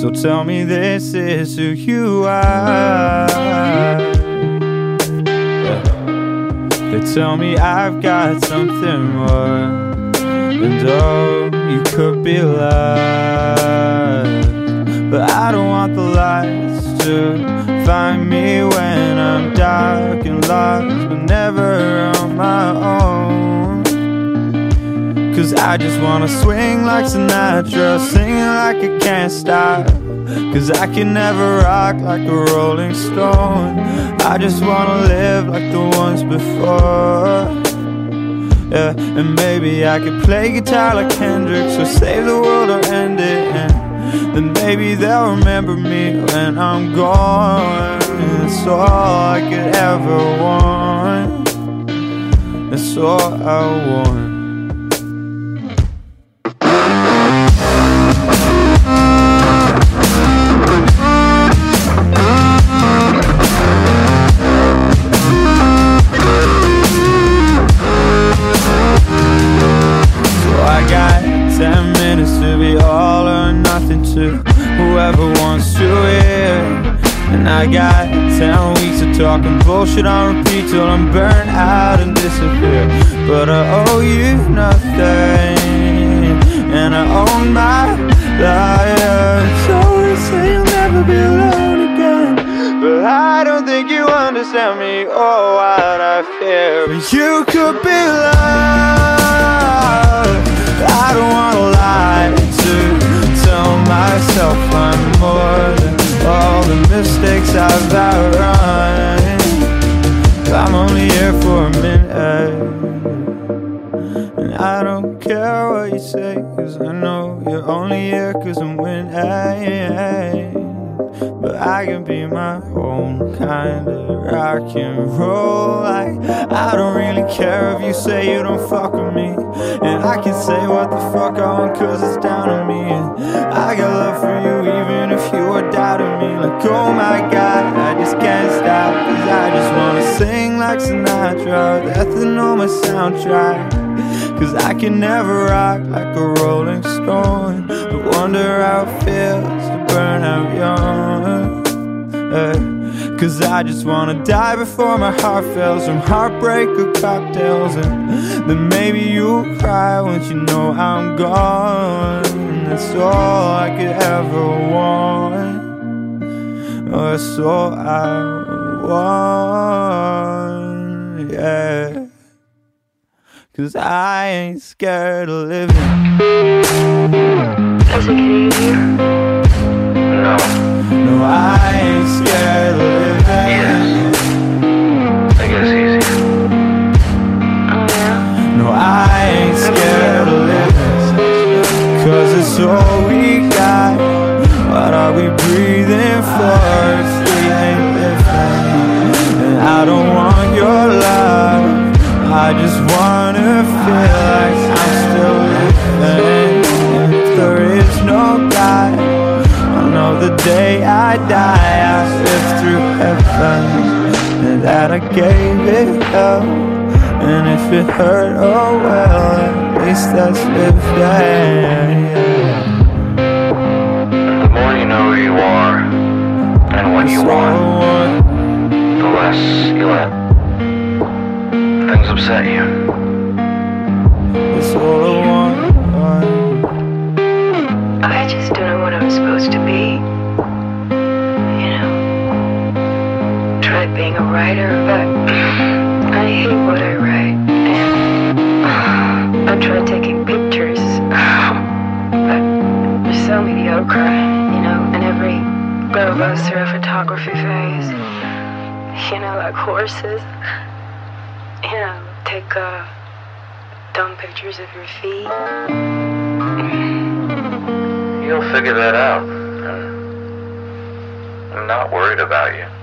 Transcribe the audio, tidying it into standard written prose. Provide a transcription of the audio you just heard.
So tell me this is who you are. They tell me I've got something more, and oh, you could be loved. But I don't want the lights to find me when I'm dark and lost, but never on my own. Cause I just wanna swing like Sinatra, singing like I can't stop. Cause I can never rock like a rolling stone. I just wanna live like the ones before. Yeah, and maybe I could play guitar like Hendrix, or save the world or end it, and then maybe they'll remember me when I'm gone. That's all I could ever want. That's all I want. To be all or nothing to whoever wants to hear. And I got 10 weeks of talking bullshit on repeat till I'm burnt out and disappear. But I owe you nothing, and I own my life. So they say you'll never be alone again, but I don't think you understand me or what I fear. But you could be loved. I don't wanna lie to tell myself I'm more than all the mistakes I've outrun. I'm only here for a minute, and I don't care what you say, cause I know you're only here cause I'm winning. But I can be my own kind of rock and roll. Like, I don't really care if you say you don't fuck with me, and I can say what the fuck I want cause it's down to me. And I got love for you even if you are doubting me. Like, oh my God, I just can't stop, cause I just wanna sing like Sinatra, that's the on my soundtrack. Cause I can never rock like a rolling stone, but wonder how it feels to burn out young. Cause I just wanna die before my heart fails from heartbreak or cocktails, and then maybe you'll cry once you know I'm gone. That's all I could ever want. Oh, that's all I want, yeah. Cause I ain't scared of living. Does it get easier? No. No, I ain't scared of living. Yes. I guess easier. Oh yeah? No, I ain't scared of living. Cause it's all we got. What are we breathing for if we ain't living? And I don't want your love, I just wanna feel like I'm still living. And if there is no God, I know the day I die I'll live through heaven, and that I gave it up. And if it hurt, oh well, at least that's living. The more you know who you are and what you want, the less you let things upset you. It's all I want. I just don't know what I'm supposed to be. You know, tried being a writer, but I hate what I write. And I tried taking pictures, but they're so mediocre, you know. And every girl goes through a photography phase, you know, like horses. You know, take dumb pictures of your feet. You'll figure that out. I'm not worried about you.